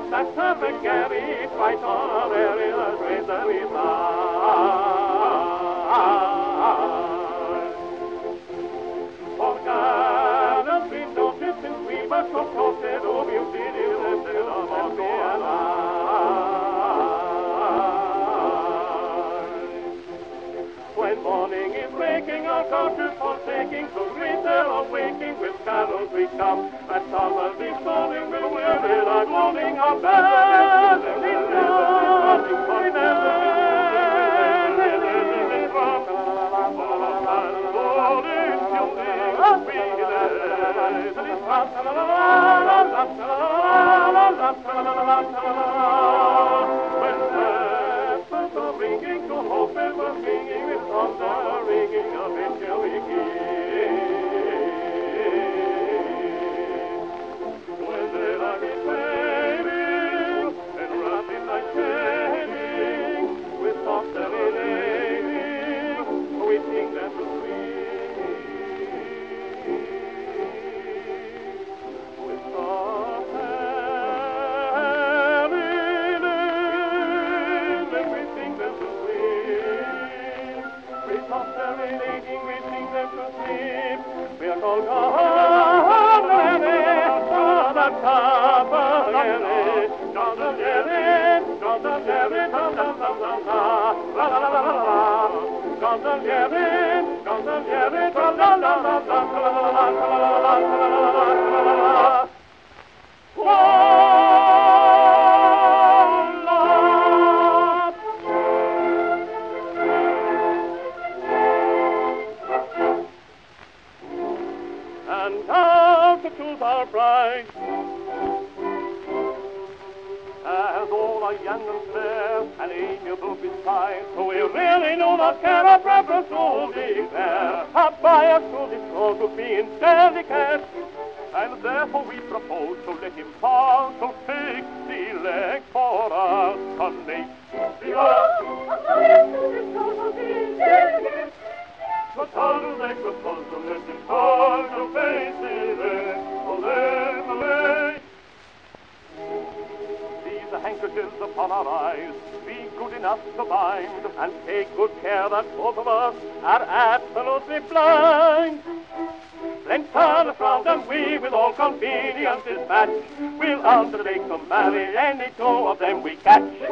that perfect Gary, quite honorary, the greater is for gallants we noticed since we were so posted, oh, you did it, of me when morning is breaking, our country's forsaking, to greet their awaking with carols we come, and summer be falling, we'll wear it, our gloaming, our bells, and in the morning, ringing to hope and we're ringing with thunder, ringing of when the light is fading and rapid night fading, with soft serenading, we sing them to sleep. With soft serenading, we sing them to sleep. We are called and now to choose our bride. As all are young and fair, and amiable beside, so we really do not care our preference to declare. Our bias to this cause would be entirely cast, and therefore we propose to let him fall, so take the leg for us, honey. But how do they propose to let him fall, to face the leg, away. These are handkerchiefs upon our eyes, be good enough to bind, and take good care that both of us are absolutely blind. Then turn round and we with all convenience dispatch, we'll undertake to marry any two of them we catch.